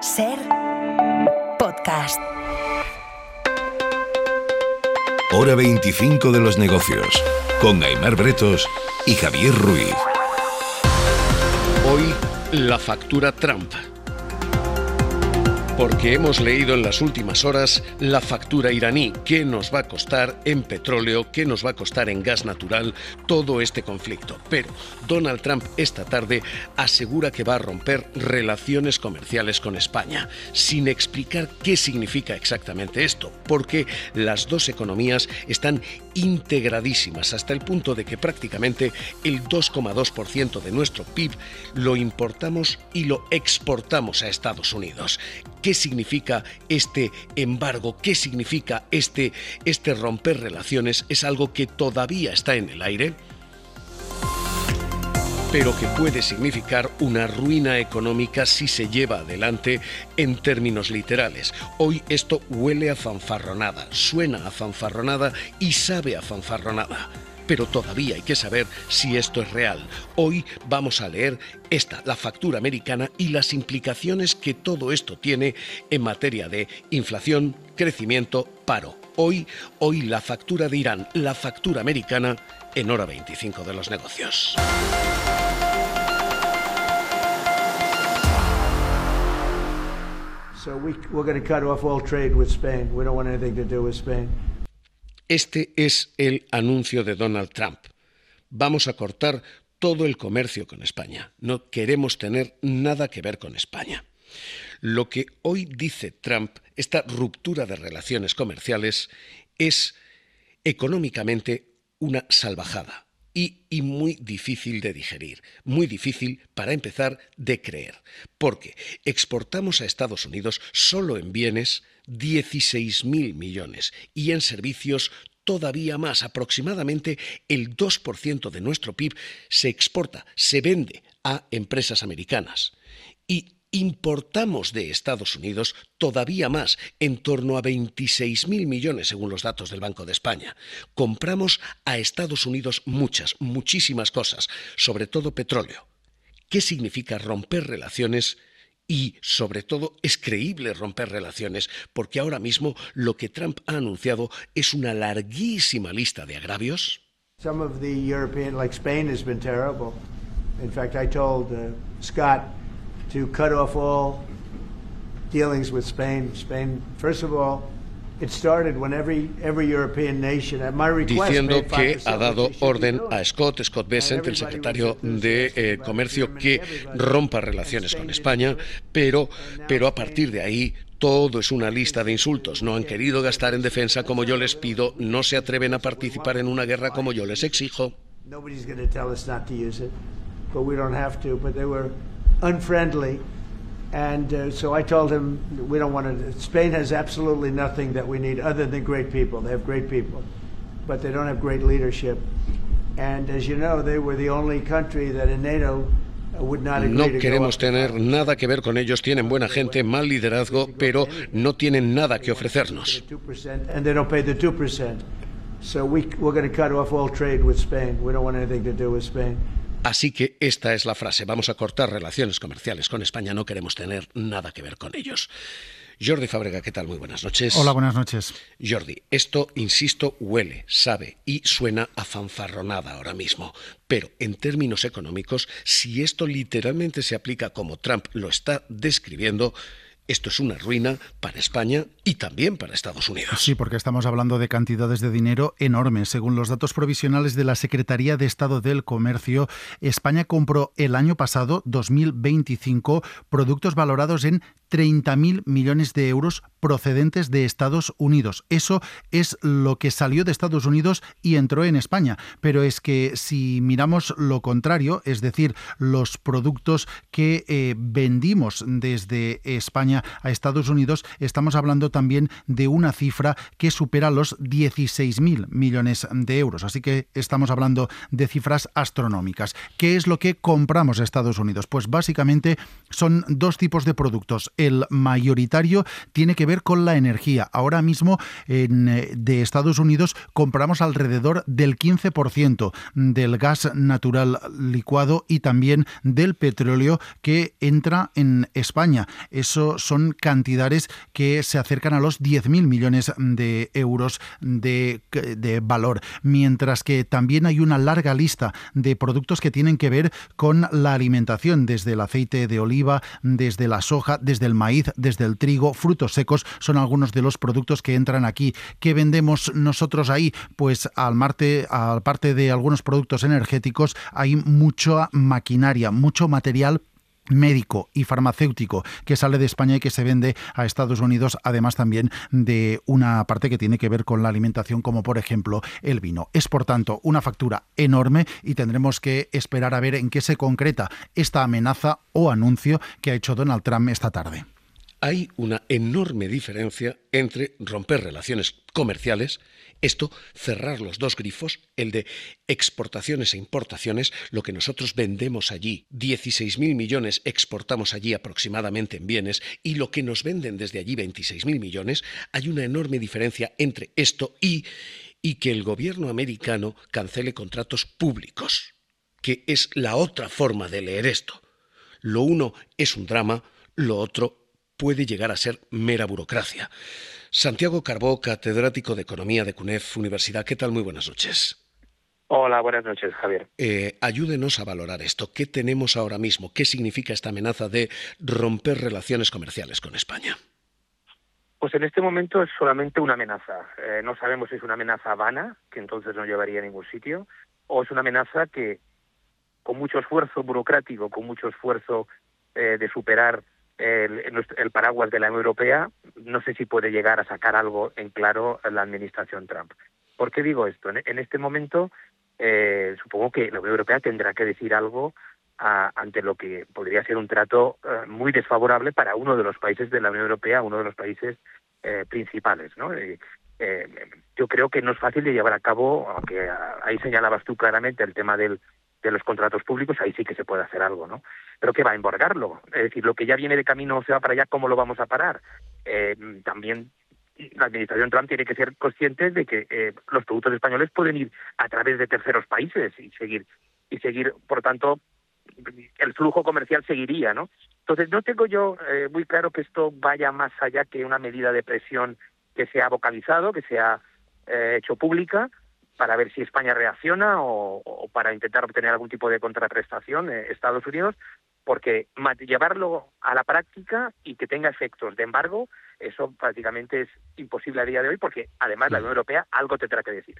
SER Podcast. Hora 25 de los negocios, con Aimar Bretos y Javier Ruiz. Hoy, la factura Trump. Porque hemos leído en las últimas horas la factura iraní, qué nos va a costar en petróleo, qué nos va a costar en gas natural todo este conflicto. Pero Donald Trump esta tarde asegura que va a romper relaciones comerciales con España, sin explicar qué significa exactamente esto, porque las dos economías están integradísimas hasta el punto de que prácticamente el 2,2% de nuestro PIB lo importamos y lo exportamos a Estados Unidos. ¿Qué significa este embargo? ¿Qué significa este romper relaciones? Es algo que todavía está en el aire, pero que puede significar una ruina económica si se lleva adelante en términos literales. Hoy esto huele a fanfarronada, suena a fanfarronada y sabe a fanfarronada. Pero todavía hay que saber si esto es real. Hoy vamos a leer la factura americana y las implicaciones que todo esto tiene en materia de inflación, crecimiento, paro. Hoy la factura de Irán, la factura americana, en hora 25 de los negocios. So we're going to cut off all trade with Spain. We don't want anything to do with Spain. Este es el anuncio de Donald Trump. Vamos a cortar todo el comercio con España. No queremos tener nada que ver con España. Lo que hoy dice Trump, esta ruptura de relaciones comerciales, es económicamente una salvajada y muy difícil de digerir, muy difícil para empezar de creer, porque exportamos a Estados Unidos solo en bienes 16.000 millones y en servicios todavía más, aproximadamente el 2% de nuestro PIB se exporta, se vende a empresas americanas y importamos de Estados Unidos todavía más, en torno a 26.000 millones según los datos del Banco de España. Compramos a Estados Unidos muchísimas cosas, sobre todo petróleo. ¿Qué significa romper relaciones? Y, sobre todo, es creíble romper relaciones, porque ahora mismo lo que Trump ha anunciado es una larguísima lista de agravios. Some of the European, like Spain, has been terrible. In fact, I told Scott to cut off all dealings with Spain. Spain, first of all, it started when every European nation, at my request, diciendo que ha dado orden a Scott Bessent, el secretario de Comercio, que rompa relaciones con España, pero a partir de ahí todo es una lista de insultos. No han querido gastar en defensa como yo les pido, no se atreven a participar en una guerra como yo les exijo. Nobody's going to tell us not to use it, but we don't have to. But they were unfriendly. And so I told him, we don't want to, Spain has absolutely nothing that we need other than great people. They have great people, but they don't have great leadership. And as you know, they were the only country that in NATO would not agree to go up. No queremos tener nada que ver con ellos, tienen buena gente, mal liderazgo, pero no tienen nada que ofrecernos. And they don't pay the 2%. So we're going to cut off all trade with Spain. We don't want anything to do with Spain. Así que esta es la frase, vamos a cortar relaciones comerciales con España, no queremos tener nada que ver con ellos. Jordi Fábrega, ¿qué tal? Muy buenas noches. Hola, buenas noches. Jordi, esto, insisto, huele, sabe y suena a fanfarronada ahora mismo. Pero en términos económicos, si esto literalmente se aplica como Trump lo está describiendo, esto es una ruina para España y también para Estados Unidos. Sí, porque estamos hablando de cantidades de dinero enormes. Según los datos provisionales de la Secretaría de Estado del Comercio, España compró el año pasado, 2025, productos valorados en 30.000 millones de euros procedentes de Estados Unidos. Eso es lo que salió de Estados Unidos y entró en España. Pero es que si miramos lo contrario, es decir, los productos que vendimos desde España a Estados Unidos, estamos hablando también de una cifra que supera los 16.000 millones de euros. Así que estamos hablando de cifras astronómicas. ¿Qué es lo que compramos a Estados Unidos? Pues básicamente son dos tipos de productos. El mayoritario tiene que ver con la energía. Ahora mismo de Estados Unidos compramos alrededor del 15% del gas natural licuado y también del petróleo que entra en España. Eso son cantidades que se acercan a los 10.000 millones de euros de valor, mientras que también hay una larga lista de productos que tienen que ver con la alimentación, desde el aceite de oliva, desde la soja, desde el maíz, desde el trigo, frutos secos, son algunos de los productos que entran aquí. ¿Qué vendemos nosotros ahí? Pues aparte de algunos productos energéticos, hay mucha maquinaria, mucho material médico y farmacéutico que sale de España y que se vende a Estados Unidos, además también de una parte que tiene que ver con la alimentación, como por ejemplo el vino. Es por tanto una factura enorme y tendremos que esperar a ver en qué se concreta esta amenaza o anuncio que ha hecho Donald Trump esta tarde. Hay una enorme diferencia entre romper relaciones comerciales, esto, cerrar los dos grifos, el de exportaciones e importaciones, lo que nosotros vendemos allí, 16.000 millones exportamos allí aproximadamente en bienes, y lo que nos venden desde allí, 26.000 millones, hay una enorme diferencia entre esto y que el gobierno americano cancele contratos públicos, que es la otra forma de leer esto. Lo uno es un drama, lo otro puede llegar a ser mera burocracia. Santiago Carbó, catedrático de Economía de CUNEF Universidad. ¿Qué tal? Muy buenas noches. Hola, buenas noches, Javier. Ayúdenos a valorar esto. ¿Qué tenemos ahora mismo? ¿Qué significa esta amenaza de romper relaciones comerciales con España? Pues en este momento es solamente una amenaza. No sabemos si es una amenaza vana, que entonces no llevaría a ningún sitio, o es una amenaza que, con mucho esfuerzo burocrático, con mucho esfuerzo de superar el paraguas de la Unión Europea, no sé si puede llegar a sacar algo en claro la administración Trump. ¿Por qué digo esto? En este momento supongo que la Unión Europea tendrá que decir algo ante lo que podría ser un trato muy desfavorable para uno de los países de la Unión Europea, uno de los países principales, ¿no? Yo creo que no es fácil de llevar a cabo, aunque ahí señalabas tú claramente el tema de los contratos públicos, ahí sí que se puede hacer algo, ¿no? Pero ¿qué va a embargarlo? Es decir, lo que ya viene de camino se va para allá, ¿cómo lo vamos a parar? También la administración Trump tiene que ser consciente de que los productos españoles pueden ir a través de terceros países y seguir, por tanto, el flujo comercial seguiría, ¿no? Entonces, no tengo yo muy claro que esto vaya más allá que una medida de presión que se ha vocalizado, que se ha hecho pública, para ver si España reacciona o para intentar obtener algún tipo de contraprestación Estados Unidos, porque llevarlo a la práctica y que tenga efectos de embargo, eso prácticamente es imposible a día de hoy, porque además la Unión Europea algo tendrá que decir.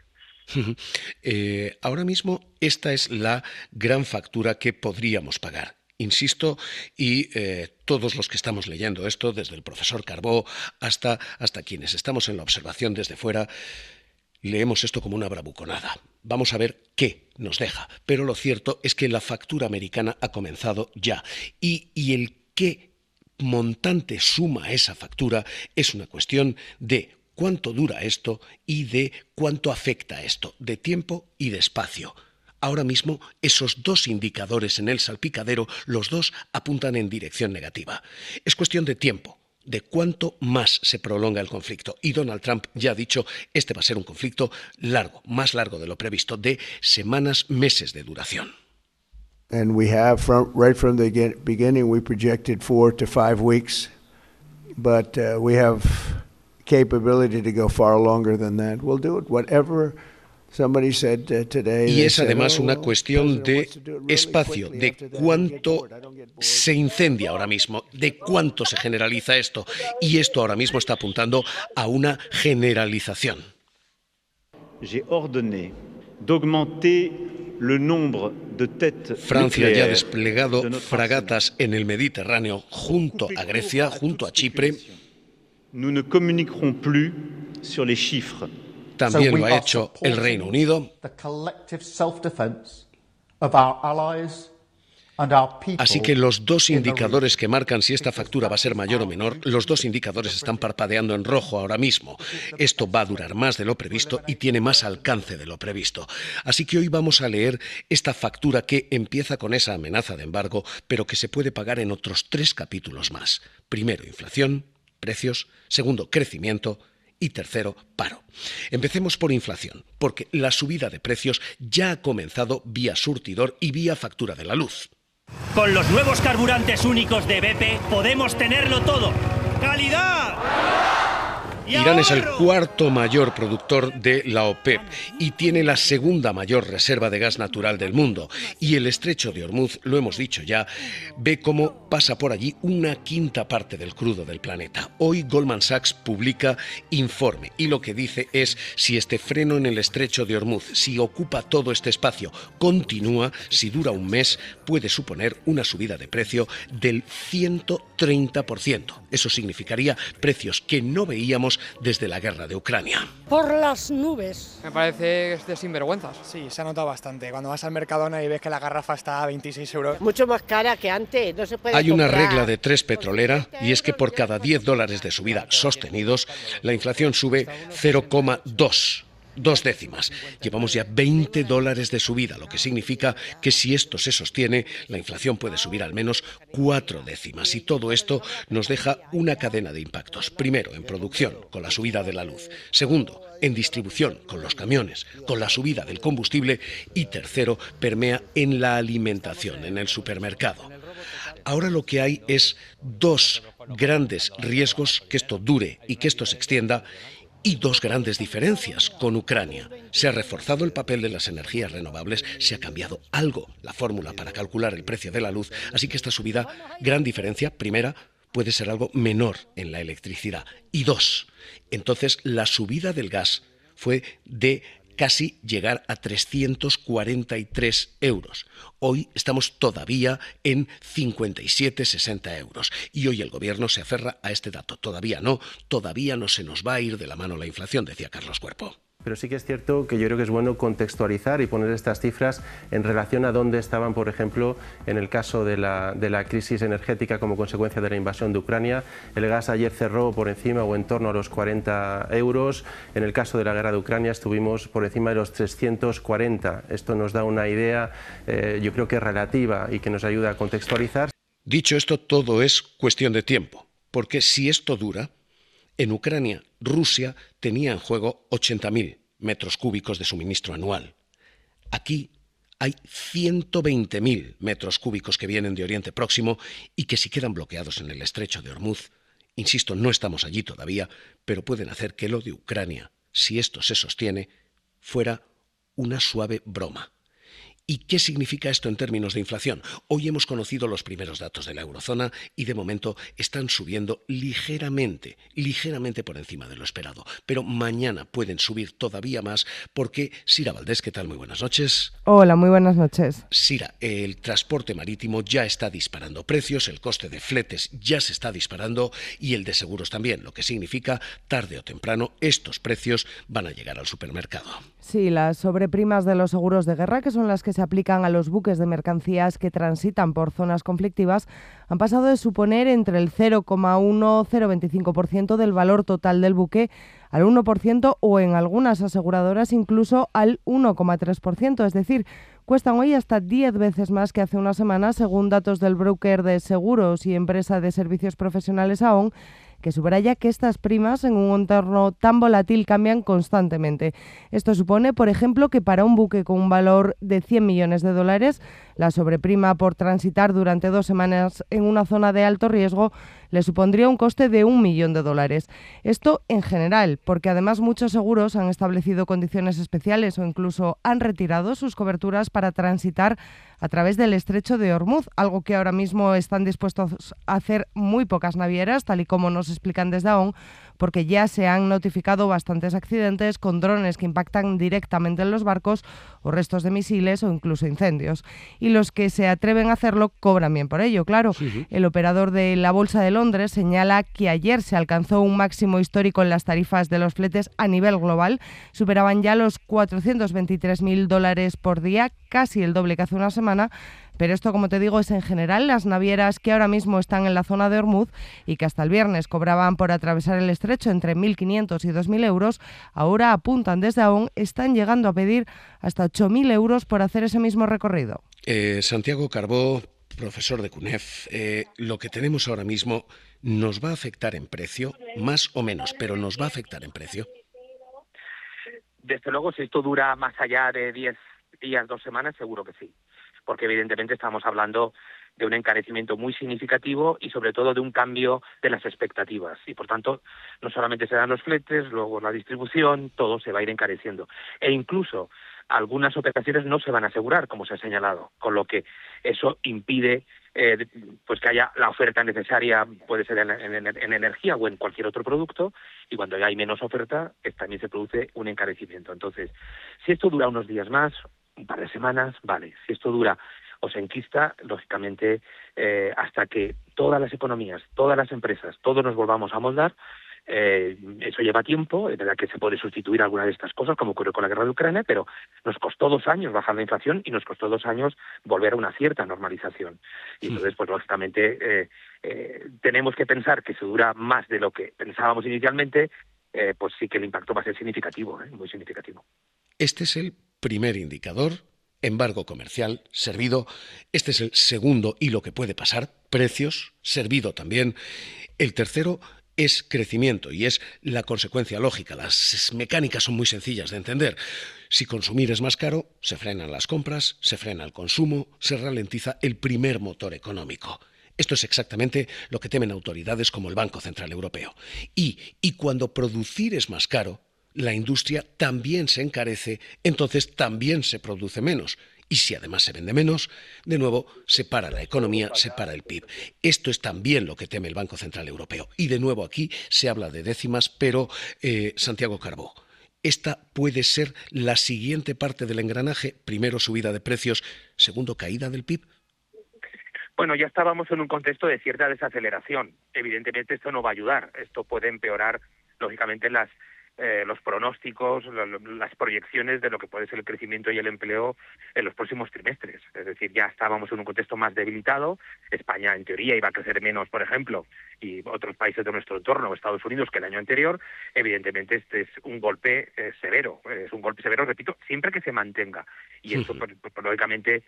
Ahora mismo esta es la gran factura que podríamos pagar. Insisto, y todos los que estamos leyendo esto, desde el profesor Carbó hasta quienes estamos en la observación desde fuera, leemos esto como una bravuconada. Vamos a ver qué nos deja. Pero lo cierto es que la factura americana ha comenzado ya. Y el qué montante suma esa factura es una cuestión de cuánto dura esto y de cuánto afecta esto, de tiempo y de espacio. Ahora mismo, esos dos indicadores en el salpicadero, los dos apuntan en dirección negativa. Es cuestión de tiempo, de cuánto más se prolonga el conflicto. Y Donald Trump ya ha dicho, este va a ser un conflicto largo, más largo de lo previsto, de semanas, meses de duración. And we have, right from the beginning, we projected 4 to 5 weeks, but we have capability to go far longer than that. We'll do it, whatever somebody said today. Y es además una cuestión de espacio, de cuánto se incendia ahora mismo, de cuánto se generaliza esto. Y esto ahora mismo está apuntando a una generalización. J'ai ordonné d'augmenter le nombre de têtes Francia ya ha desplegado fragatas en el Mediterráneo junto a Grecia, junto a Chipre. Nous ne communiquerons plus sur les chiffres. También lo ha hecho el Reino Unido. Así que los dos indicadores que marcan si esta factura va a ser mayor o menor, los dos indicadores están parpadeando en rojo ahora mismo. Esto va a durar más de lo previsto y tiene más alcance de lo previsto. Así que hoy vamos a leer esta factura que empieza con esa amenaza de embargo, pero que se puede pagar en otros 3 capítulos más. Primero, inflación, precios. Segundo, crecimiento. Y tercero, paro. Empecemos por inflación, porque la subida de precios ya ha comenzado vía surtidor y vía factura de la luz. Con los nuevos carburantes únicos de BP podemos tenerlo todo. calidad. Irán es el cuarto mayor productor de la OPEP y tiene la segunda mayor reserva de gas natural del mundo. Y el estrecho de Hormuz, lo hemos dicho ya, ve cómo pasa por allí una quinta parte del crudo del planeta. Hoy Goldman Sachs publica informe y lo que dice es si este freno en el estrecho de Hormuz, si ocupa todo este espacio, continúa, si dura un mes, puede suponer una subida de precio del 130%. Eso significaría precios que no veíamos desde la guerra de Ucrania. Por las nubes. Me parece de sinvergüenzas. Sí, se ha notado bastante. Cuando vas al Mercadona y ves que la garrafa está a 26 euros. Mucho más cara que antes, no se puede Hay una comprar. regla de tres petrolera y es que por cada $10 de subida sostenidos, la inflación sube 0,2. 2 décimas. Llevamos ya $20 de subida, lo que significa que si esto se sostiene, la inflación puede subir al menos 4 décimas. Y todo esto nos deja una cadena de impactos. Primero, en producción, con la subida de la luz. Segundo, en distribución, con los camiones, con la subida del combustible. Y tercero, permea en la alimentación, en el supermercado. Ahora lo que hay es dos grandes riesgos, que esto dure y que esto se extienda, y dos grandes diferencias con Ucrania. Se ha reforzado el papel de las energías renovables, se ha cambiado algo la fórmula para calcular el precio de la luz, así que esta subida, gran diferencia, primera, puede ser algo menor en la electricidad. Y dos, entonces la subida del gas fue de casi llegar a 343 euros. Hoy estamos todavía en 57-60 euros. Y hoy el gobierno se aferra a este dato. Todavía no se nos va a ir de la mano la inflación, decía Carlos Cuerpo. Pero sí que es cierto que yo creo que es bueno contextualizar y poner estas cifras en relación a dónde estaban, por ejemplo, en el caso de la crisis energética como consecuencia de la invasión de Ucrania. El gas ayer cerró por encima o en torno a los 40 euros. En el caso de la guerra de Ucrania estuvimos por encima de los 340. Esto nos da una idea, yo creo que relativa y que nos ayuda a contextualizar. Dicho esto, todo es cuestión de tiempo, porque si esto dura, en Ucrania, Rusia tenía en juego 80.000 metros cúbicos de suministro anual. Aquí hay 120.000 metros cúbicos que vienen de Oriente Próximo y que si quedan bloqueados en el estrecho de Hormuz, insisto, no estamos allí todavía, pero pueden hacer que lo de Ucrania, si esto se sostiene, fuera una suave broma. ¿Y qué significa esto en términos de inflación? Hoy hemos conocido los primeros datos de la eurozona y de momento están subiendo ligeramente por encima de lo esperado. Pero mañana pueden subir todavía más porque, Sira Valdés, ¿qué tal? Muy buenas noches. Hola, muy buenas noches. Sira, el transporte marítimo ya está disparando precios, el coste de fletes ya se está disparando y el de seguros también, lo que significa, tarde o temprano, estos precios van a llegar al supermercado. Sí, las sobreprimas de los seguros de guerra, que son las que se aplican a los buques de mercancías que transitan por zonas conflictivas, han pasado de suponer entre el 0,1-0,25% del valor total del buque al 1% o en algunas aseguradoras incluso al 1,3%, es decir, cuestan hoy hasta 10 veces más que hace una semana, según datos del broker de seguros y empresa de servicios profesionales AON, que subraya que estas primas en un entorno tan volátil cambian constantemente. Esto supone, por ejemplo, que para un buque con un valor de 100 millones de dólares, la sobreprima por transitar durante 2 semanas en una zona de alto riesgo le supondría un coste de $1 millón. Esto en general, porque además muchos seguros han establecido condiciones especiales o incluso han retirado sus coberturas para transitar a través del estrecho de Hormuz, algo que ahora mismo están dispuestos a hacer muy pocas navieras, tal y como nos explican desde AON, porque ya se han notificado bastantes accidentes con drones que impactan directamente en los barcos o restos de misiles o incluso incendios. Y los que se atreven a hacerlo cobran bien por ello, claro. Sí. El operador de la Bolsa de Londres señala que ayer se alcanzó un máximo histórico en las tarifas de los fletes a nivel global. Superaban ya los $423.000 por día, casi el doble que hace una semana. Pero esto, como te digo, es en general las navieras que ahora mismo están en la zona de Hormuz y que hasta el viernes cobraban por atravesar el estrecho entre 1.500 y 2.000 euros, ahora apuntan desde AON, están llegando a pedir hasta 8.000 euros por hacer ese mismo recorrido. Santiago Carbó, profesor de CUNEF, lo que tenemos ahora mismo nos va a afectar en precio, más o menos, pero nos va a afectar en precio. Desde luego, si esto dura más allá de 10 días, 2 semanas, seguro que sí. Porque evidentemente estamos hablando de un encarecimiento muy significativo y sobre todo de un cambio de las expectativas. Y por tanto, no solamente serán los fletes, luego la distribución, todo se va a ir encareciendo. E incluso algunas operaciones no se van a asegurar, como se ha señalado, con lo que eso impide pues que haya la oferta necesaria, puede ser en energía o en cualquier otro producto, y cuando ya hay menos oferta, también se produce un encarecimiento. Entonces, si esto dura unos días más, un par de semanas, vale. Si esto dura o se enquista, lógicamente, hasta que todas las economías, todas las empresas, todos nos volvamos a moldar, eso lleva tiempo. Es verdad que se puede sustituir alguna de estas cosas, como ocurrió con la guerra de Ucrania, pero nos costó 2 años bajar la inflación y nos costó 2 años volver a una cierta normalización. Y entonces, pues lógicamente, tenemos que pensar que si dura más de lo que pensábamos inicialmente, pues sí que el impacto va a ser significativo, muy significativo. Este es el primer indicador, embargo comercial, servido. Este es el segundo y lo que puede pasar, precios, servido también. El tercero es crecimiento y es la consecuencia lógica. Las mecánicas son muy sencillas de entender. Si consumir es más caro, se frenan las compras, se frena el consumo, se ralentiza el primer motor económico. Esto es exactamente lo que temen autoridades como el Banco Central Europeo. Y cuando producir es más caro, la industria también se encarece, entonces también se produce menos. Y si además se vende menos, de nuevo se para la economía, se para el PIB. Esto es también lo que teme el Banco Central Europeo. Y de nuevo aquí se habla de décimas, pero Santiago Carbó, esta puede ser la siguiente parte del engranaje. Primero, subida de precios. Segundo, caída del PIB. Bueno, ya estábamos en un contexto de cierta desaceleración. Evidentemente esto no va a ayudar. Esto puede empeorar, lógicamente, los pronósticos, las proyecciones de lo que puede ser el crecimiento y el empleo en los próximos trimestres. Es decir, ya estábamos en un contexto más debilitado. España, en teoría, iba a crecer menos, por ejemplo, y otros países de nuestro entorno, Estados Unidos, que el año anterior. Evidentemente, este es un golpe severo. Es un golpe severo, repito, siempre que se mantenga. Y esto, lógicamente,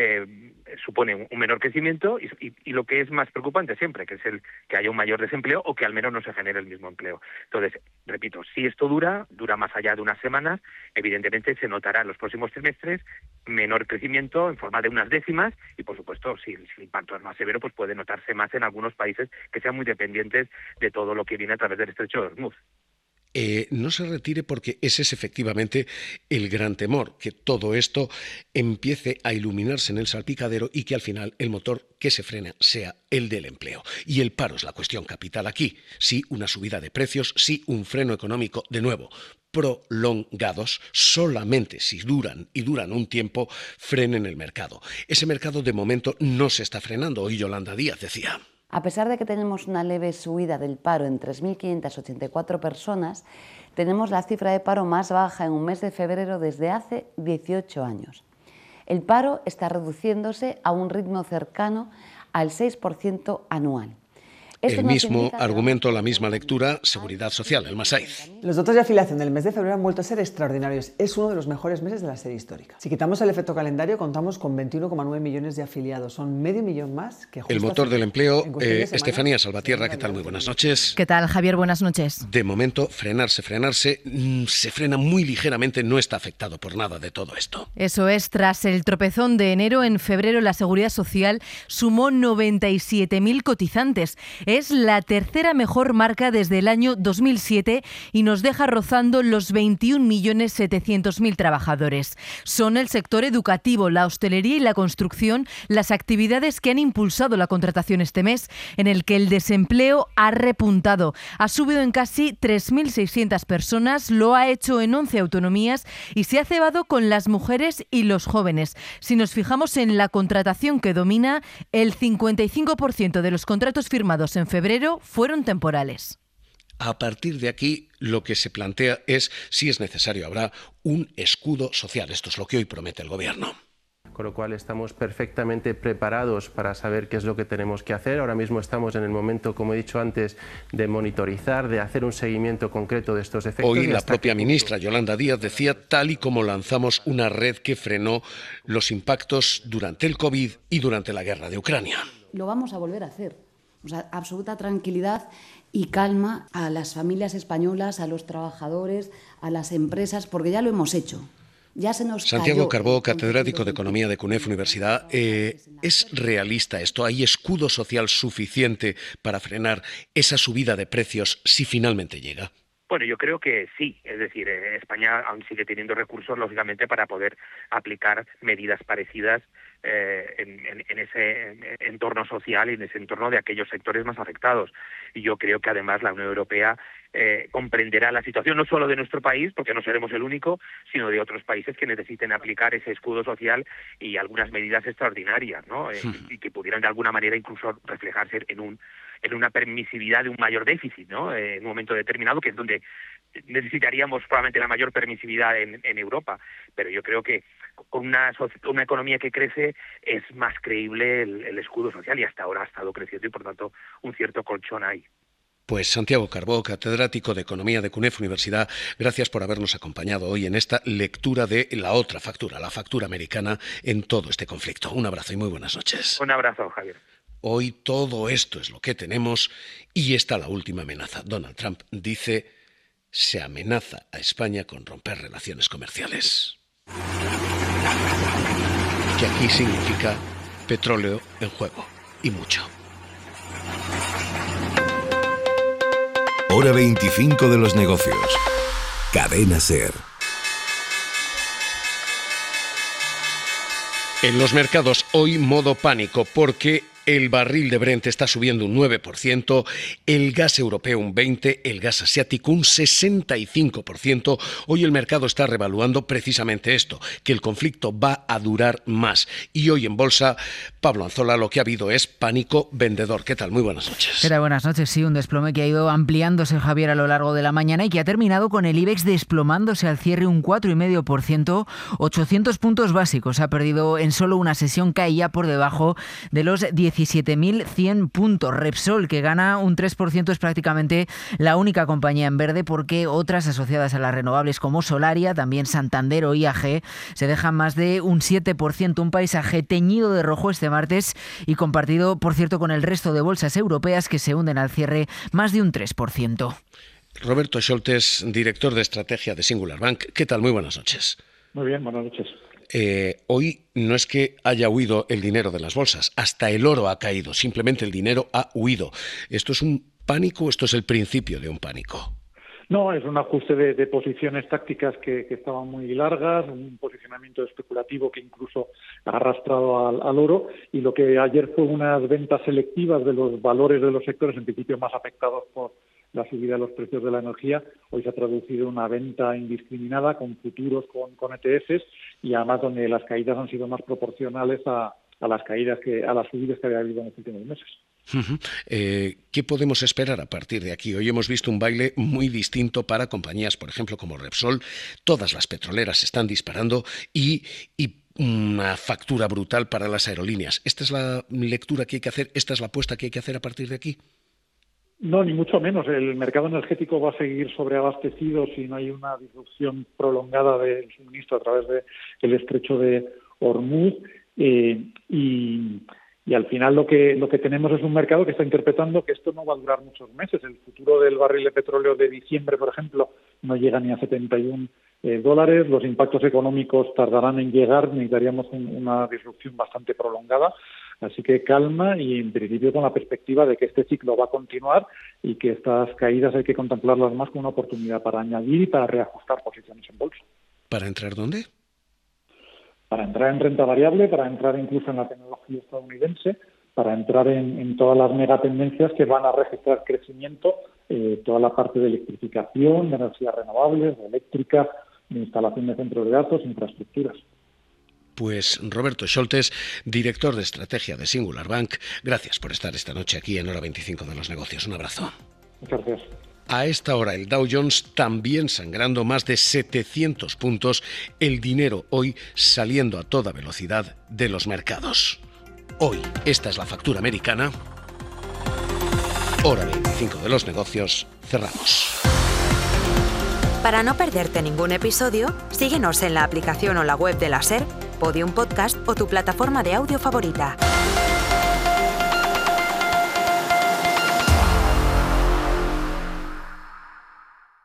supone un menor crecimiento y lo que es más preocupante siempre, que es el que haya un mayor desempleo o que al menos no se genere el mismo empleo. Entonces, repito, si esto dura más allá de unas semanas, evidentemente se notará en los próximos trimestres menor crecimiento en forma de unas décimas y, por supuesto, si el impacto es más severo, pues puede notarse más en algunos países que sean muy dependientes de todo lo que viene a través del estrecho de Hormuz. No se retire porque ese es efectivamente el gran temor, que todo esto empiece a iluminarse en el salpicadero y que al final el motor que se frena sea el del empleo. Y el paro es la cuestión capital aquí. Sí, una subida de precios, sí, un freno económico, de nuevo, prolongados, solamente si duran un tiempo, frenen el mercado. Ese mercado de momento no se está frenando, hoy Yolanda Díaz decía. A pesar de que tenemos una leve subida del paro en 3.584 personas, tenemos la cifra de paro más baja en un mes de febrero desde hace 18 años. El paro está reduciéndose a un ritmo cercano al 6% anual. El mismo argumento, la misma lectura, Seguridad Social, el Masaiz. Los datos de afiliación del mes de febrero han vuelto a ser extraordinarios. Es uno de los mejores meses de la serie histórica. Si quitamos el efecto calendario, contamos con 21,9 millones de afiliados. Son medio millón más que justo el motor del empleo. Estefanía Salvatierra, ¿qué tal? Muy buenas noches. ¿Qué tal, Javier? Buenas noches. De momento, frenarse, se frena muy ligeramente, no está afectado por nada de todo esto. Eso es, tras el tropezón de enero, en febrero la Seguridad Social sumó 97.000 cotizantes. Es la tercera mejor marca desde el año 2007 y nos deja rozando los 21.700.000 trabajadores. Son el sector educativo, la hostelería y la construcción las actividades que han impulsado la contratación este mes, en el que el desempleo ha repuntado. Ha subido en casi 3.600 personas, lo ha hecho en 11 autonomías y se ha cebado con las mujeres y los jóvenes. Si nos fijamos en la contratación que domina, el 55% de los contratos firmados en febrero fueron temporales. A partir de aquí, lo que se plantea es, si es necesario, habrá un escudo social. Esto es lo que hoy promete el Gobierno. Con lo cual estamos perfectamente preparados para saber qué es lo que tenemos que hacer. Ahora mismo estamos en el momento, como he dicho antes, de monitorizar, de hacer un seguimiento concreto de estos efectos. Hoy la propia ministra Yolanda Díaz decía, tal y como lanzamos una red que frenó los impactos durante el COVID y durante la guerra de Ucrania. Lo vamos a volver a hacer. O sea, absoluta tranquilidad y calma a las familias españolas, a los trabajadores, a las empresas, porque ya lo hemos hecho. Ya se nos Santiago cayó. Carbó, catedrático de Economía de CUNEF Universidad. ¿Es realista esto? ¿Hay escudo social suficiente para frenar esa subida de precios si finalmente llega? Bueno, yo creo que sí. Es decir, España aún sigue teniendo recursos, lógicamente, para poder aplicar medidas parecidas en ese entorno social y en ese entorno de aquellos sectores más afectados. Y yo creo que además la Unión Europea comprenderá la situación no solo de nuestro país, porque no seremos el único, sino de otros países que necesiten aplicar ese escudo social y algunas medidas extraordinarias, ¿no? Y que pudieran de alguna manera incluso reflejarse en una permisividad de un mayor déficit, ¿no? En un momento determinado, que es donde necesitaríamos probablemente la mayor permisividad en Europa. Pero yo creo que con una economía que crece es más creíble el escudo social, y hasta ahora ha estado creciendo y por tanto un cierto colchón hay. Pues Santiago Carbó, catedrático de Economía de CUNEF Universidad, gracias por habernos acompañado hoy en esta lectura de la otra factura, la factura americana, en todo este conflicto. Un abrazo y muy buenas noches. Un abrazo, Javier. Hoy todo esto es lo que tenemos y está la última amenaza. Donald Trump dice: se amenaza a España con romper relaciones comerciales. Que aquí significa petróleo en juego, y mucho. Hora 25 de los negocios. Cadena SER. En los mercados hoy modo pánico porque el barril de Brent está subiendo un 9%, el gas europeo un 20%, el gas asiático un 65%. Hoy el mercado está revaluando precisamente esto, que el conflicto va a durar más. Y hoy en bolsa, Pablo Anzola, lo que ha habido es pánico vendedor. ¿Qué tal? Muy buenas noches. ¿Qué tal? Buenas noches. Sí, un desplome que ha ido ampliándose, Javier, a lo largo de la mañana y que ha terminado con el IBEX desplomándose al cierre un 4,5%, 800 puntos básicos. Ha perdido en solo una sesión, caía por debajo de los 17.100 puntos. Repsol, que gana un 3%, es prácticamente la única compañía en verde, porque otras asociadas a las renovables como Solaria, también Santander o IAG, se dejan más de un 7%. Un paisaje teñido de rojo este martes y compartido, por cierto, con el resto de bolsas europeas, que se hunden al cierre más de un 3%. Roberto Scholtes, director de estrategia de Singular Bank. ¿Qué tal? Muy buenas noches. Muy bien, buenas noches. Hoy no es que haya huido el dinero de las bolsas, hasta el oro ha caído, simplemente el dinero ha huido. ¿Esto es un pánico o esto es el principio de un pánico? No, es un ajuste de posiciones tácticas que estaban muy largas, un posicionamiento especulativo que incluso ha arrastrado al oro, y lo que ayer fue unas ventas selectivas de los valores de los sectores en principio más afectados por la subida de los precios de la energía. Hoy se ha traducido en una venta indiscriminada con futuros, con ETFs, y además donde las caídas han sido más proporcionales a las caídas a las subidas que había habido en los últimos meses. ¿Qué podemos esperar a partir de aquí? Hoy hemos visto un baile muy distinto para compañías, por ejemplo, como Repsol. Todas las petroleras se están disparando y una factura brutal para las aerolíneas. ¿Esta es la lectura que hay que hacer? ¿Esta es la apuesta que hay que hacer a partir de aquí? No, ni mucho menos. El mercado energético va a seguir sobreabastecido si no hay una disrupción prolongada del suministro a través del estrecho de Hormuz. Y al final lo que tenemos es un mercado que está interpretando que esto no va a durar muchos meses. El futuro del barril de petróleo de diciembre, por ejemplo, no llega ni a $71. Los impactos económicos tardarán en llegar, necesitaríamos una disrupción bastante prolongada. Así que calma y, en principio, con la perspectiva de que este ciclo va a continuar y que estas caídas hay que contemplarlas más como una oportunidad para añadir y para reajustar posiciones en bolsa. ¿Para entrar dónde? Para entrar en renta variable, para entrar incluso en la tecnología estadounidense, para entrar en todas las megatendencias que van a registrar crecimiento, toda la parte de electrificación, de energías renovables, de eléctrica, de instalación de centros de datos, infraestructuras. Pues Roberto Scholtes, director de estrategia de Singular Bank, gracias por estar esta noche aquí en Hora 25 de los negocios. Un abrazo. Muchas gracias. A esta hora el Dow Jones también sangrando más de 700 puntos, el dinero hoy saliendo a toda velocidad de los mercados. Hoy, esta es la factura americana. Hora 25 de los negocios, cerramos. Para no perderte ningún episodio, síguenos en la aplicación o la web de la SER, Podium Podcast o tu plataforma de audio favorita.